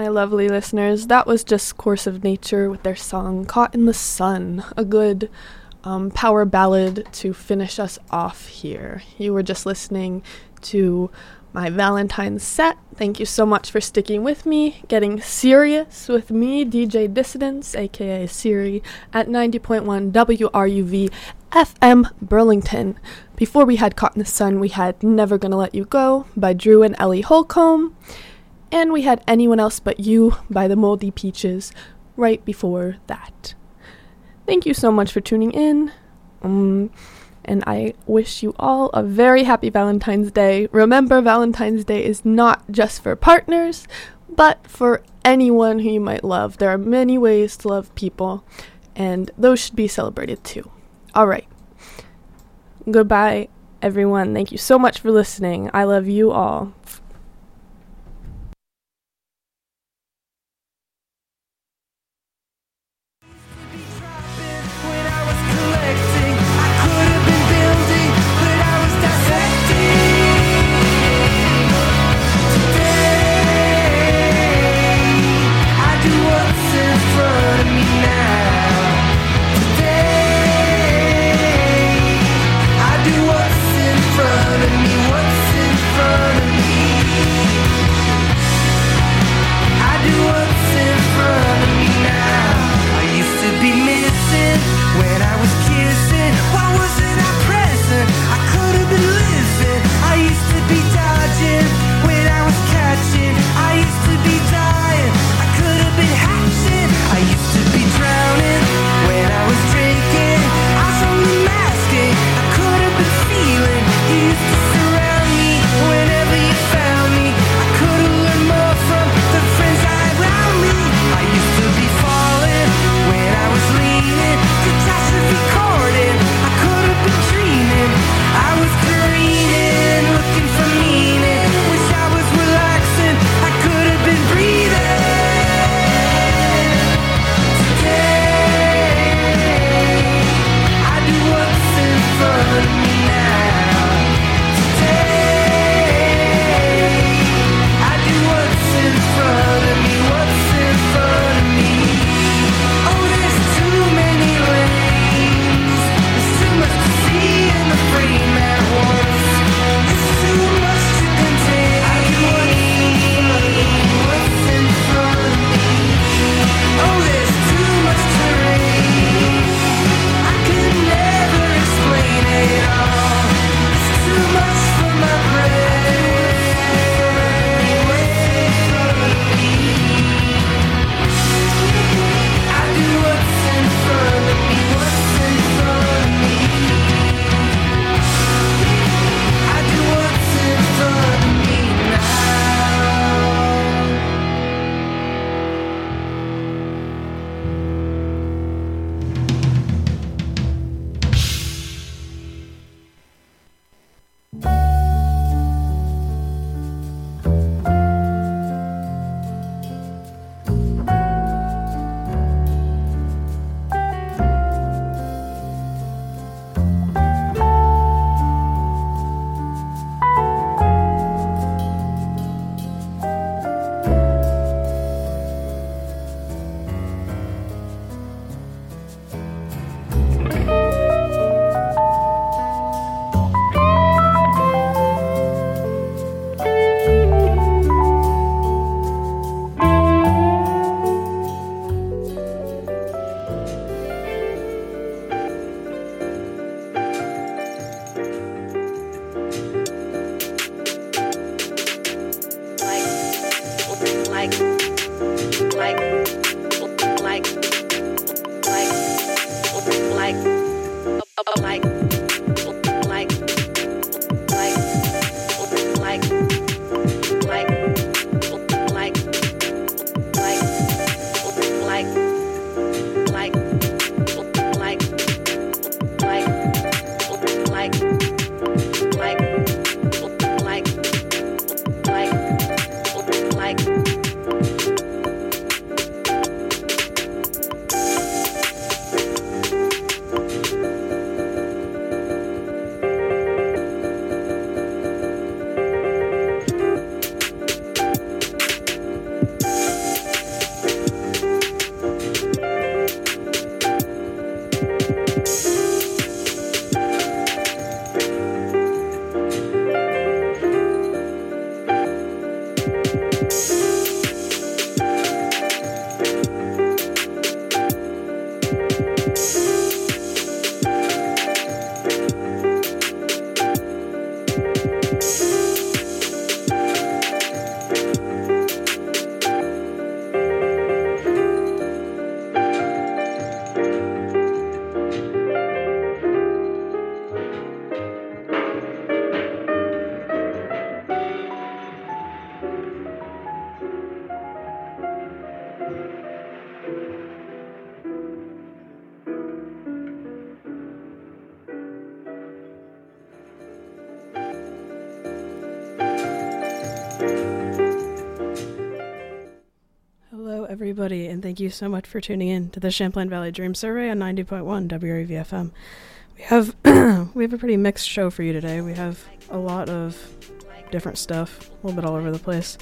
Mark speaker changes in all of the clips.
Speaker 1: my lovely listeners. That was just Course of Nature with their song Caught in the Sun, a good power ballad to finish us off here. You were just listening to my Valentine's set. Thank you so much for sticking with me, getting serious with me, DJ Dissidence, aka Siri, at 90.1 WRUV FM Burlington. Before we had Caught in the Sun, we had Never Gonna Let You Go by Drew and Ellie Holcomb, and we had Anyone Else But You by the Moldy Peaches right before that. Thank you so much for tuning in. And I wish you all a very happy Valentine's Day. Remember, Valentine's Day is not just for partners, but for anyone who you might love. There are many ways to love people, and those should be celebrated too. All right. Goodbye, everyone. Thank you so much for listening. I love you all.
Speaker 2: everybody, and thank you so much for tuning in to the Champlain Valley Dream Survey on 90.1 WRVFM. We have we have a pretty mixed show for you today. We have a lot of different stuff, a little bit all over the place.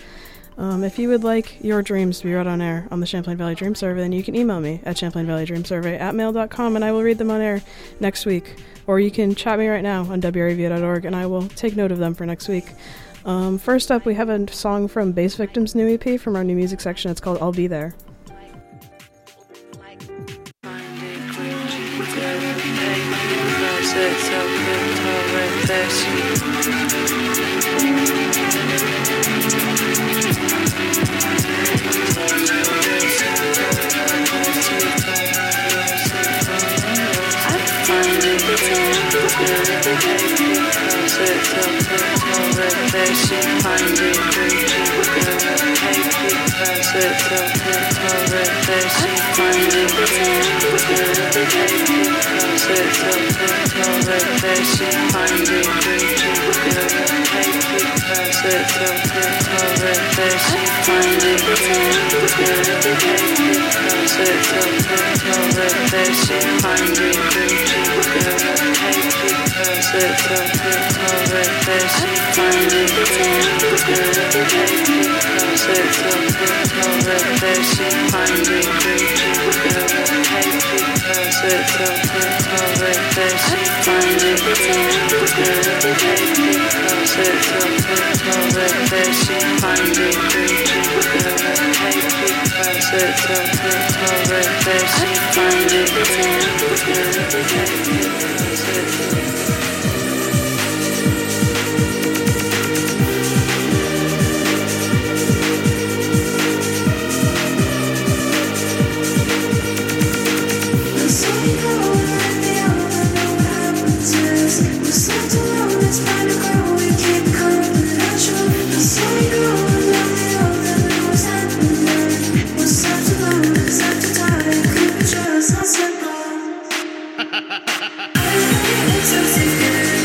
Speaker 2: If you would like your dreams to be read on air on the Champlain Valley Dream Survey, then you can email me at champlainvalleydreamsurvey@mail.com, and I will read them on air next week. Or you can chat me right now on WRAV.org, and I will take note of them for next week. First up, we have a song from Bass Victim's new EP from our new music section. It's called I'll Be There.
Speaker 3: It's so good.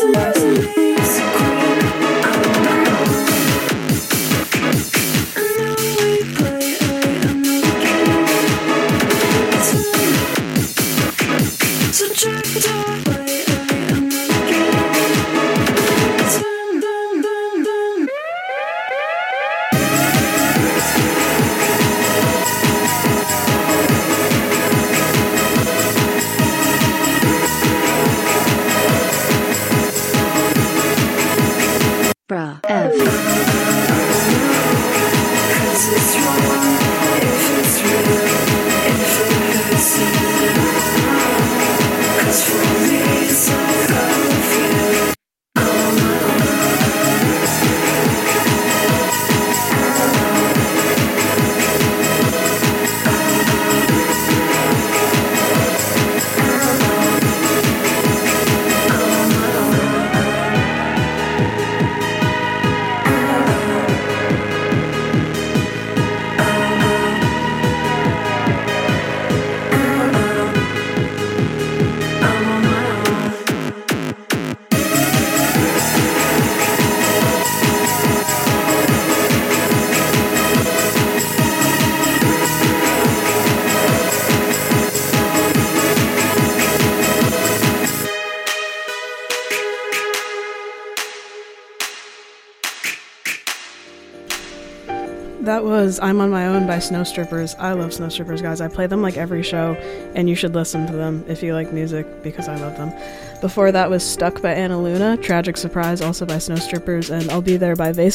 Speaker 2: That was I'm on My Own by Snow Strippers. I love Snow Strippers, guys. I play them like every show, and you should listen to them if you like music, because I love them. Before that was Stuck by Anna Luna, Tragic Surprise, also by Snow Strippers, and I'll Be There by Bass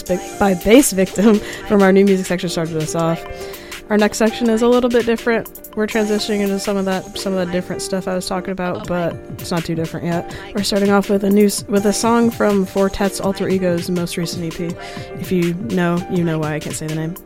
Speaker 2: Victim from our new music section started us off. Our next section is a little bit different. We're transitioning into some of the different stuff I was talking about, but it's not too different yet. We're starting off with a song from Fortet's Alter Ego's most recent EP. If you know, you know why I can't say the name.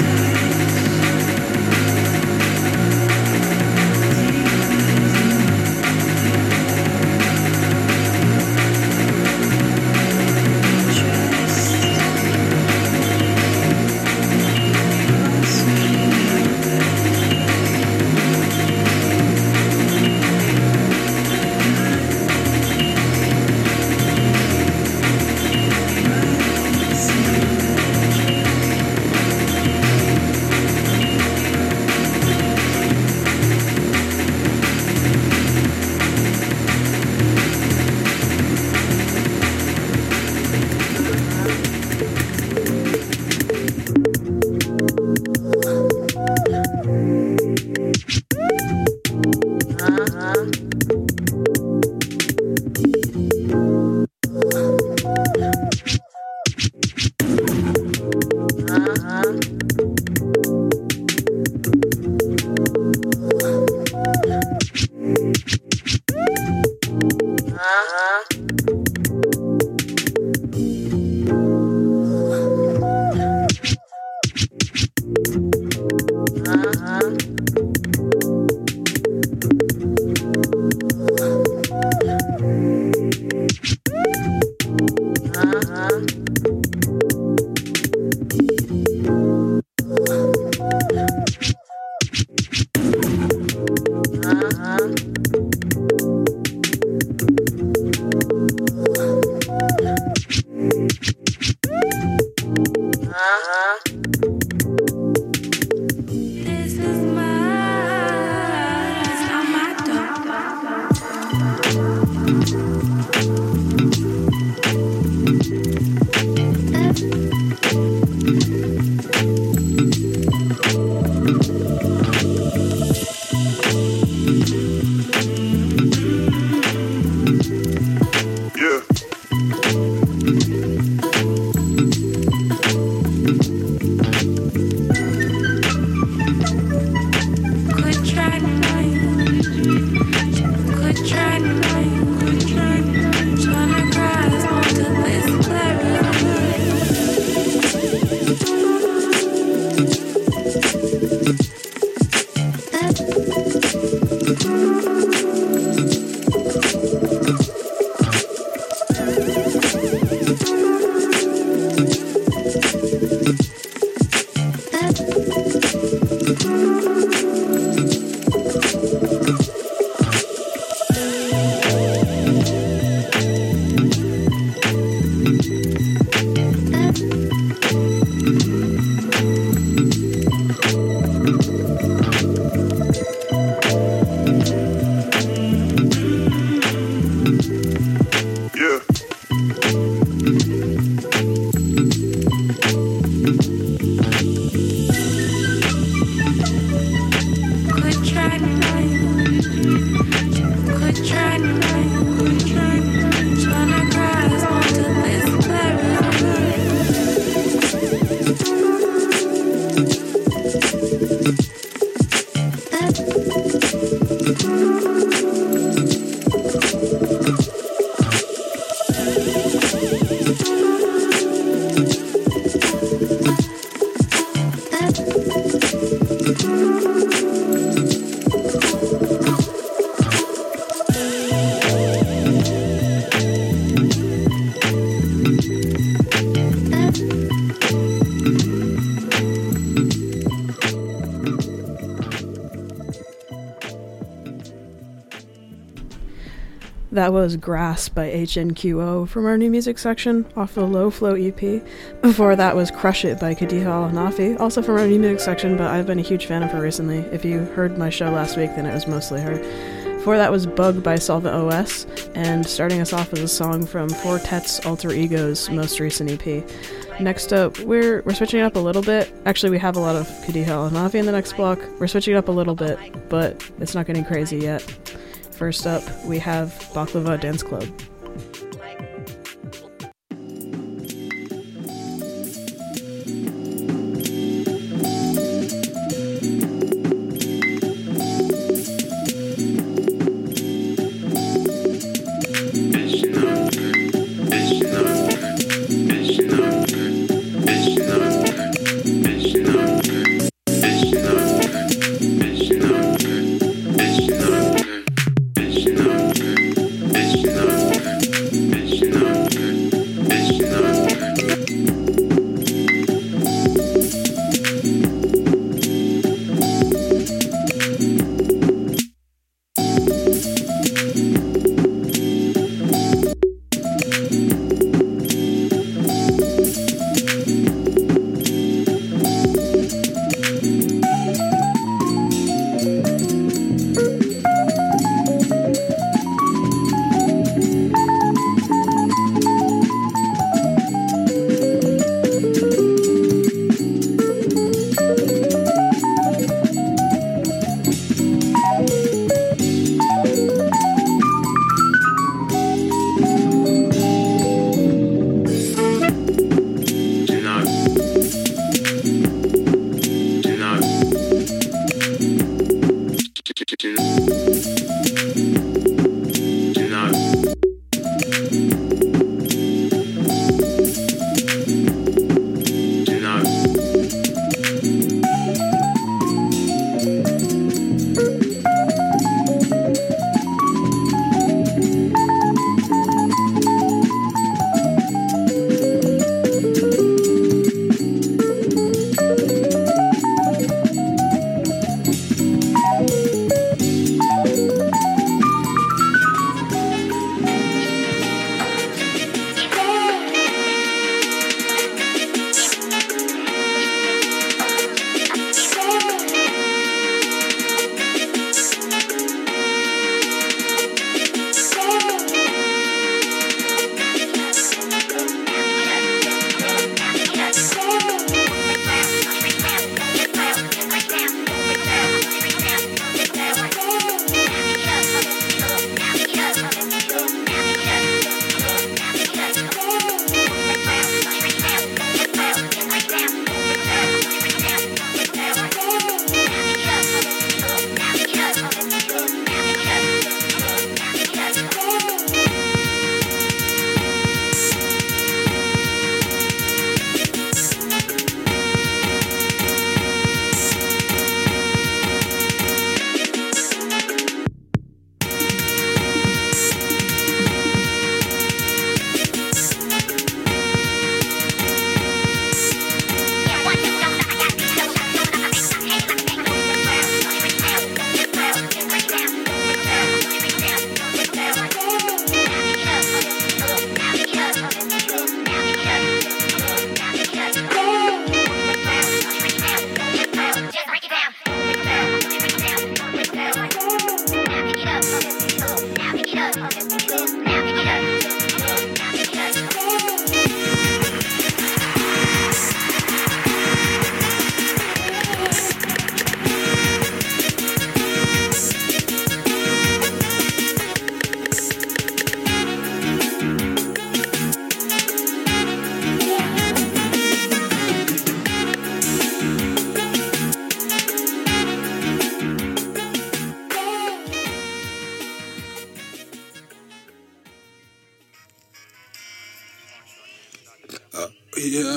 Speaker 2: That was Grass by HNQO from our new music section off the Low Flow EP. Before that was Crush It by Khadija Al-Hanafi, also from our new music section, but I've been a huge fan of her recently. If you heard my show last week, then it was mostly her. Before that was Bug by Solvent OS, and starting us off was a song from Fortet's Alter Ego's most recent EP. Next up, we're switching it up a little bit. Actually, we have a lot of Khadija Al-Hanafi in the next block. We're switching it up a little bit, but it's not getting crazy yet. First up, we have Baklava Dance Club.
Speaker 3: It's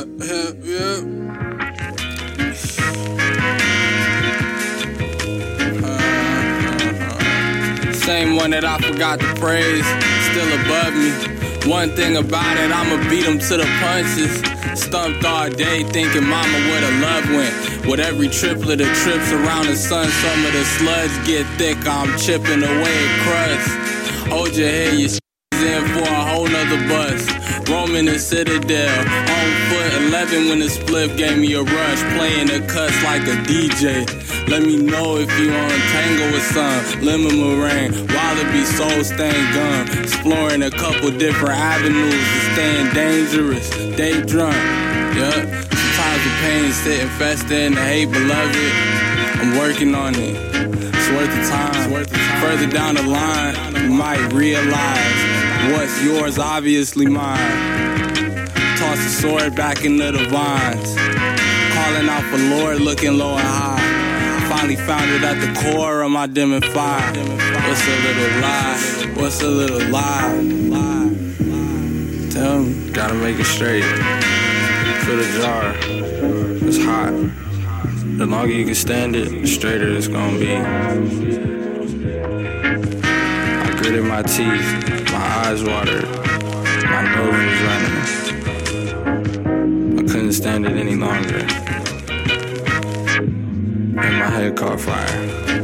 Speaker 3: Same one that I forgot to praise, still above me. One thing about it, I'ma beat him to the punches. Stumped all day thinking mama where the love went. With every triplet of trips around the sun, some of the sludge get thicker, I'm chipping away at crust. Hold your head, your in for a whole nother bus. Roaming the Citadel, on foot 11 when the spliff gave me a rush. Playing the cuts like a DJ. Let me know if you on tango with some lemon meringue, wallaby, soul stained gum. Exploring a couple different avenues and staying dangerous. Day drunk, yeah. Sometimes the pain sitting fester in the hate, beloved. I'm working on it. It's worth the time. Further down the line, you might realize what's yours, obviously mine. Toss the sword back into the vines. Calling out for Lord, looking low and high. Finally found it at the core of my dim and fire. What's a little lie? What's a little lie? Tell me, gotta make it straight. Fill the jar, it's hot. The longer you can stand it, the straighter it's gonna be. I gritted my teeth, my eyes watered, my nose was running. I couldn't stand it any longer. And my head caught fire.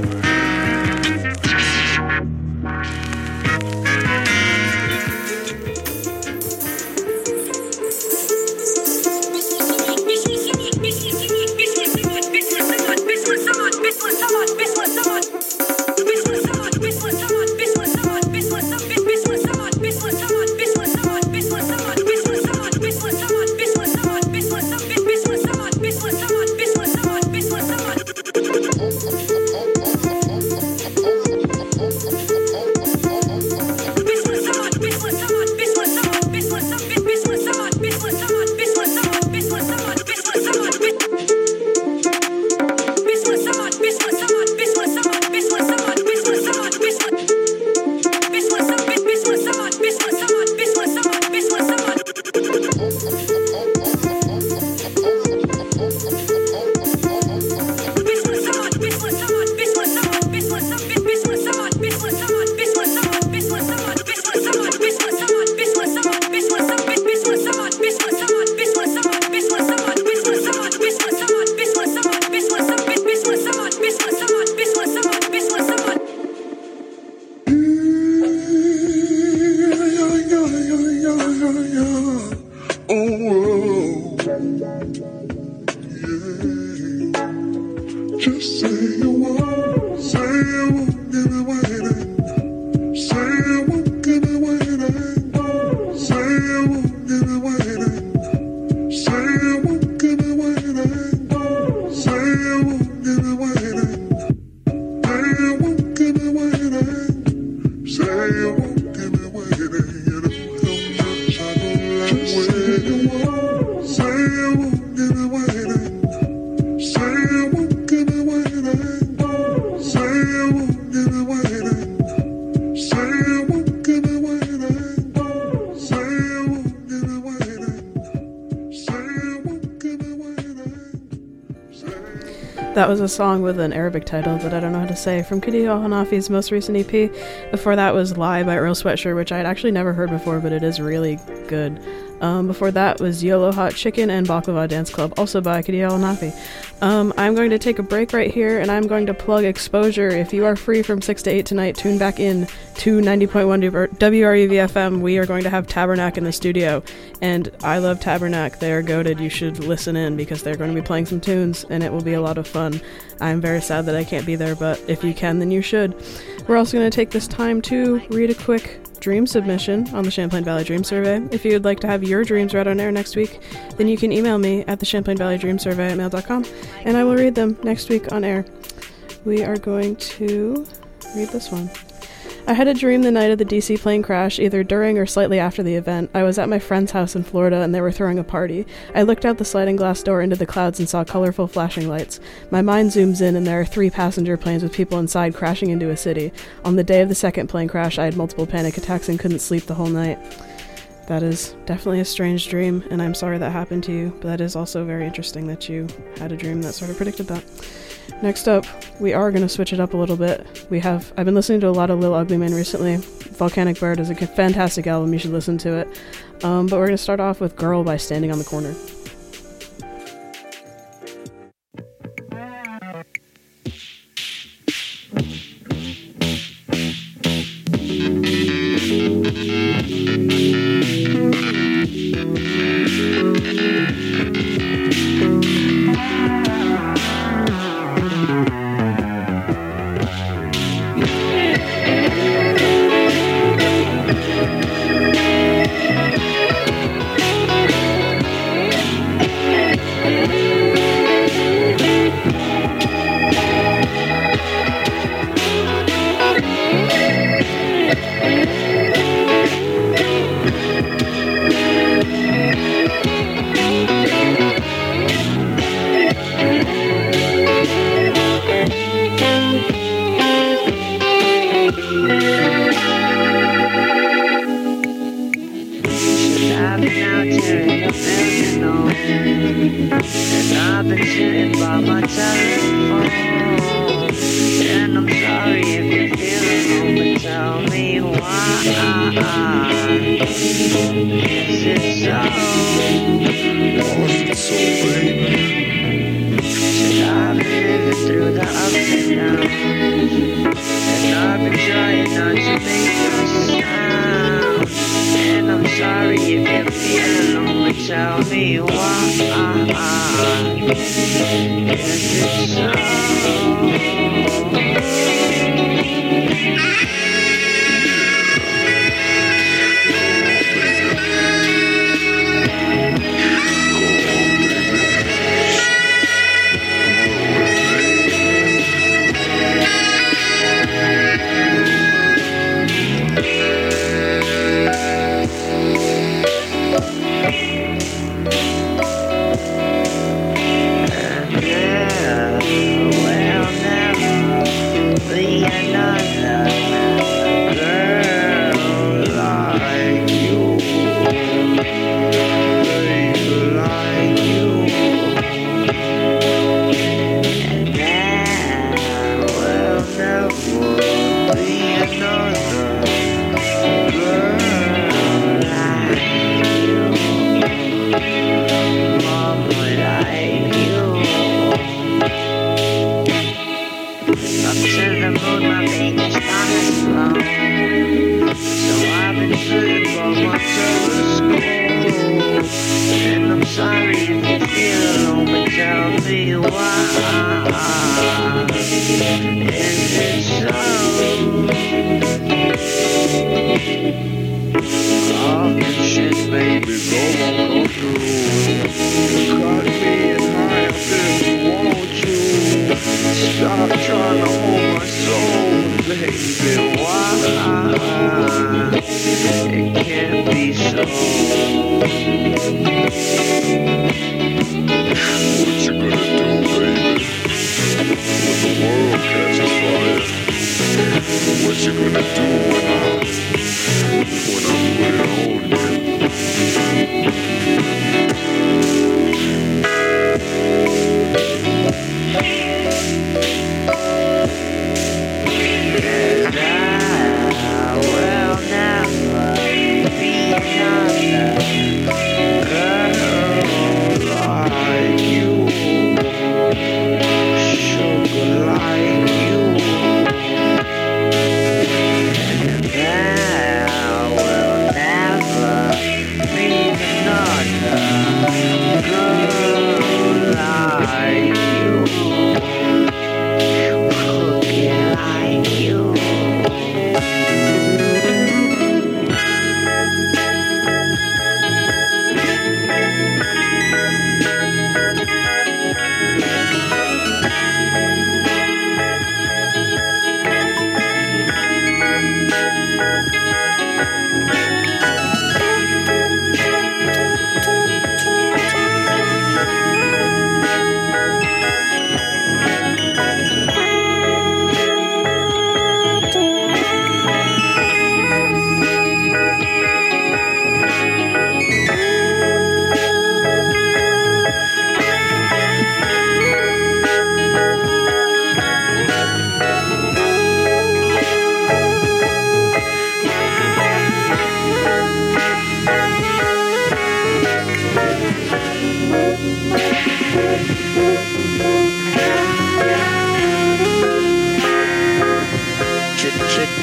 Speaker 2: That was a song with an Arabic title that I don't know how to say, from Khadija Al-Hanafi's most recent EP. Before that was Lie by Earl Sweatshirt, which I had actually never heard before, but it is really good. Before that was YOLO Hot Chicken and Baklava Dance Club, also by Khadija Al-Hanafi. I'm going to take a break right here, and I'm going to plug Exposure. If you are free from 6 to 8 tonight, tune back in to 90.1 WRUV-FM. We are going to have Tabernac in the studio, and I love Tabernac. They are goated. You should listen in, because they're going to be playing some tunes, and it will be a lot of fun. I'm very sad that I can't be there, but if you can, then you should. We're also going to take this time to read a quick dream submission on the Champlain Valley Dream Survey. If you would like to have your dreams read on air next week, then you can email me at the Champlain Valley Dream Survey at mail.com, and I will read them next week on air. We are going to read this one. I had a dream the night of the DC plane crash, either during or slightly after the event. I was at my friend's house in Florida, and they were throwing a party. I looked out the sliding glass door into the clouds and saw colorful flashing lights. My mind zooms in, and there are 3 passenger planes with people inside crashing into a city. On the day of the second plane crash, I had multiple panic attacks and couldn't sleep the whole night. That is definitely a strange dream, and I'm sorry that happened to you, but that is also very interesting that you had a dream that sort of predicted that. Next up, we are going to switch it up a little bit. I've been listening to a lot of Lil Ugly Mane recently. Volcanic Bird is a fantastic album, you should listen to it. But we're going to start off with Girl by Standing on the Corner.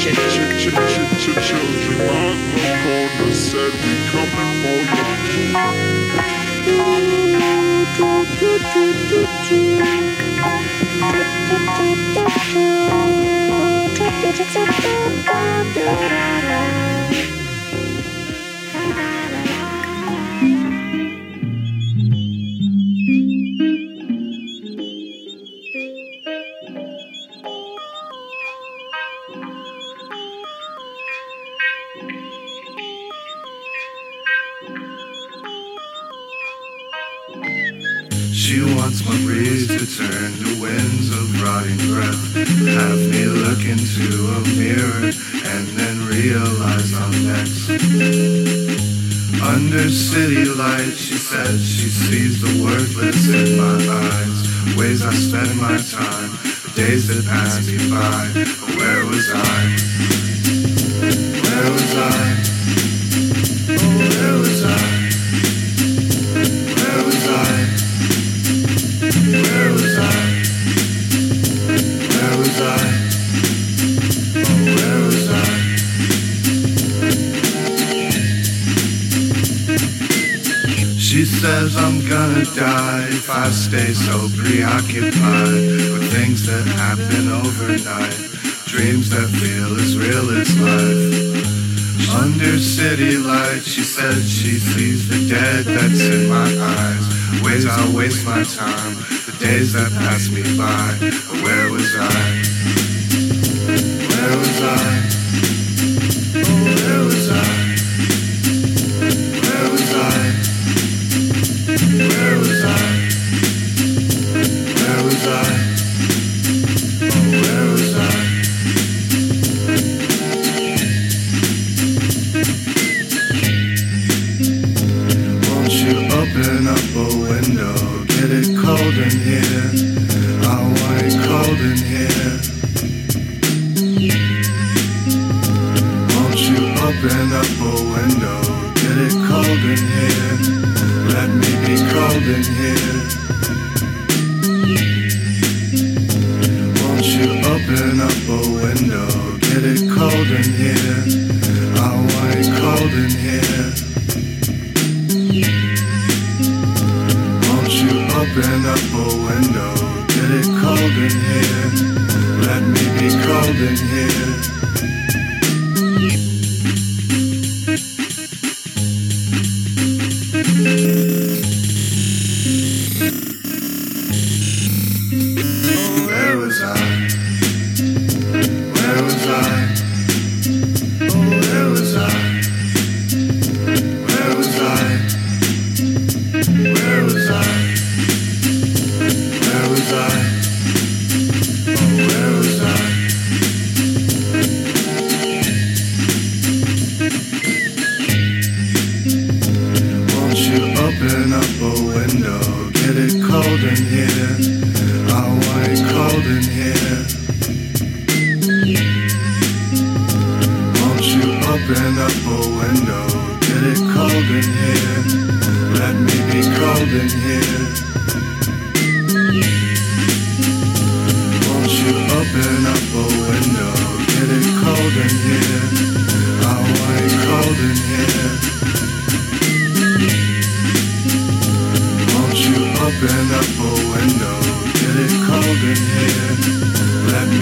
Speaker 4: Children on the corner said we coming for
Speaker 5: She wants my breeze to turn to winds of rotting breath. Have me look into a mirror and then realize I'm next. Under city lights, she says she sees the worthless in my eyes. Ways I spend my time, the days that pass me by. But where was I? Where was I? Oh, where was I? Where was I? Where was I? Where was I? Oh, where was I? She says I'm gonna die if I stay so preoccupied with things that happen overnight, dreams that feel as real as life. Under city lights, she says she sees the dead that's in my eyes. Ways I waste my time, the days that pass me by. But where was I? Where was I? Oh, where was I? Where was I? Where was I? Where was I? Oh, where was I? Won't you open up a window? Get it cold in here. I want it cold in here. Won't you open up a window? Get it cold in here. Let me be cold in here. Won't you open up a window? Get it cold in here. I want it cold in here. Won't you open up a window? Get it cold in here. Let me be cold in here. Where was I? Where was I? Oh, where was I? Where was I? Where was I? Where was I? Oh, where was I? Won't you open up a window? Get it cold in here. I want it cold in here. Won't you open up a window? Get it cold in here. Let me be cold in here. Won't you open up a window? Get it cold in here. I want it cold in here. Won't you open up a window? Get it cold in here. Let me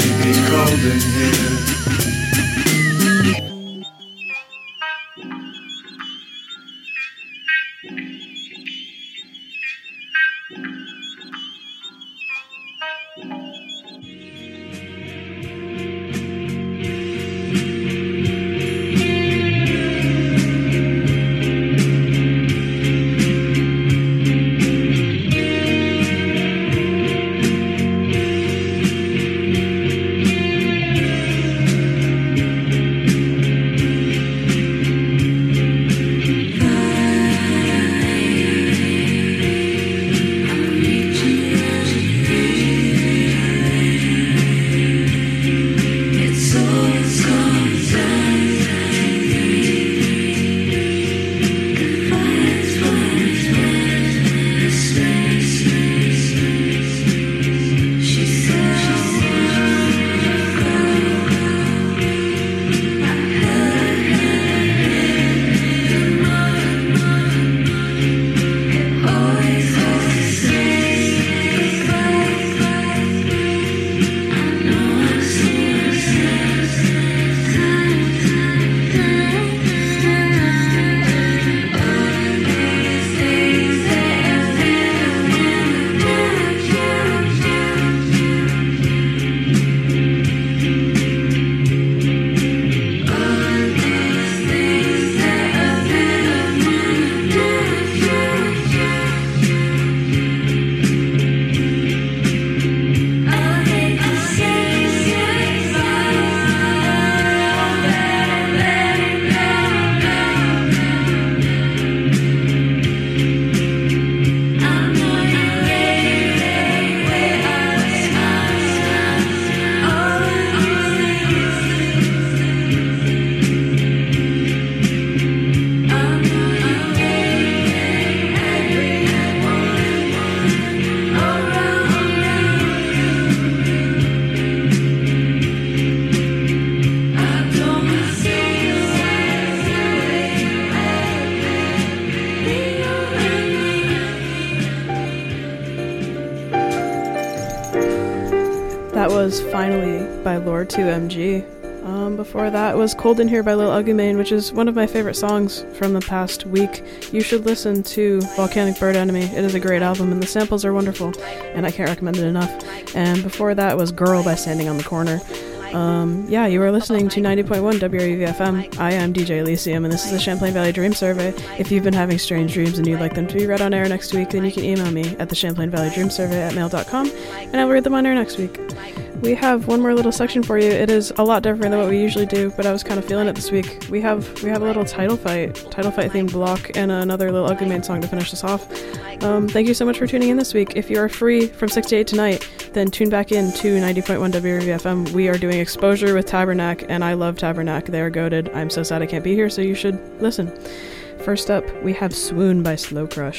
Speaker 2: that was Finally by Lord 2MG. Before that was Cold in Here by Lil Ugly Mane, which is one of my favorite songs from the past week. You should listen to Volcanic Bird Enemy. It is a great album, and the samples are wonderful, and I can't recommend it enough. And before that was Girl by Standing on the Corner. Yeah, you are listening to 90.1 WRUV-FM. I am DJ Elysium, and this is the Champlain Valley Dream Survey. If you've been having strange dreams and you'd like them to be read on air next week, then you can email me at the Champlain Valley Dream Survey at mail.com, and I will read them on air next week. We have one more little section for you. It is a lot different than what we usually do, but I was kind of feeling it this week. We have a little title fight themed block, and another Lil Ugly Mane song to finish us off. Thank you so much for tuning in this week. If you are free from 6 to 8 tonight, then tune back in to 90.1 WRUV-FM. We are doing Exposure with Tabernac, and I love Tabernac. They are goated. I'm so sad I can't be here, so you should listen. First up, we have Swoon by Slow Crush.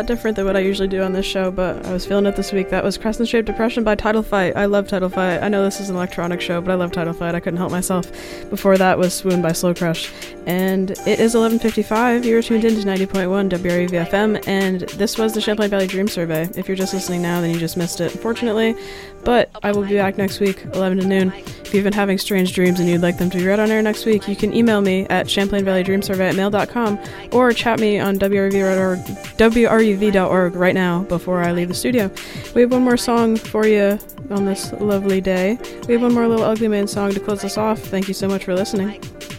Speaker 2: lot different than what I usually do on this show, but I was feeling it this week. That was Crescent Shaped Depression by Title Fight. I love Title Fight. I know this is an electronic show, but I love Title Fight. I couldn't help myself. Before that was Swoon by Slow Crush. And it is 11:55. You're tuned in to 90.1 WREV-FM, and this was the Champlain Valley Dream Survey. If you're just listening now, then you just missed it, unfortunately. But I will be back next week, 11 to noon. If you've been having strange dreams and you'd like them to be read on air next week, you can email me at champlainvalleydreamsurvey@mail.com or chat me on WREV.org right now before I leave the studio. We have one more song for you on this lovely day. We have one more Little Ugly Mane song to close us off. Thank you so much for listening.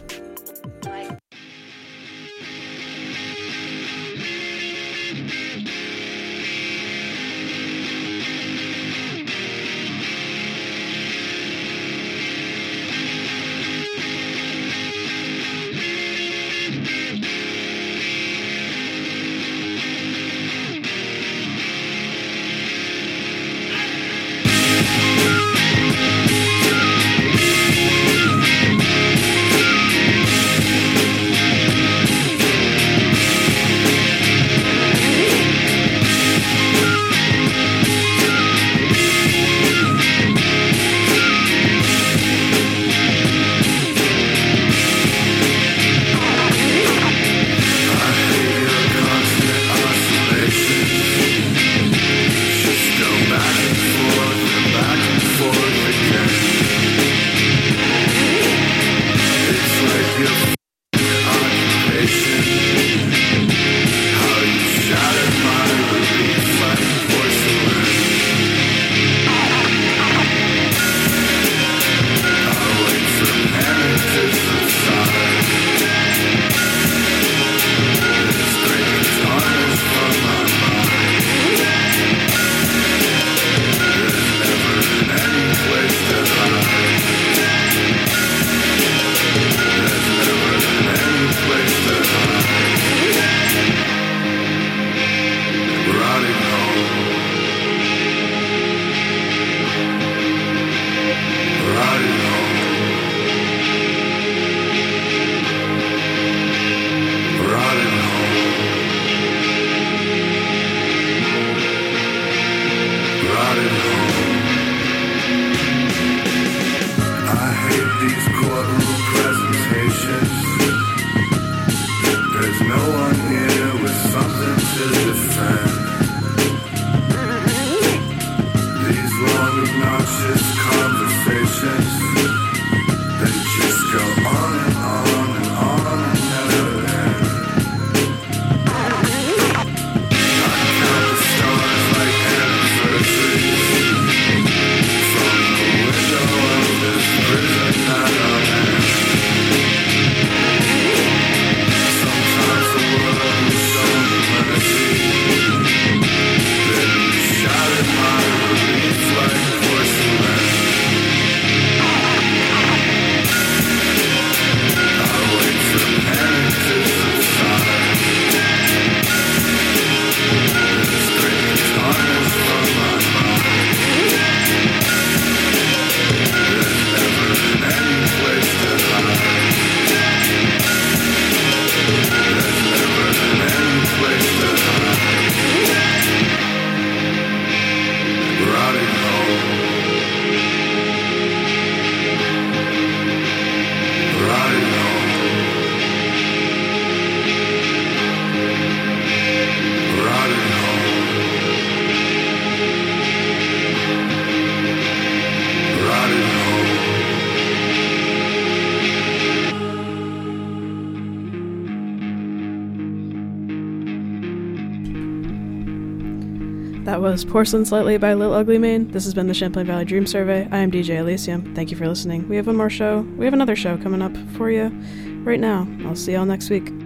Speaker 2: That was Porcelain Slightly by Little Ugly Mane. This has been the Champlain Valley Dream Survey. I am DJ Elysium. Thank you for listening. We have one more show. We have another show coming up for you right now. I'll see y'all next week.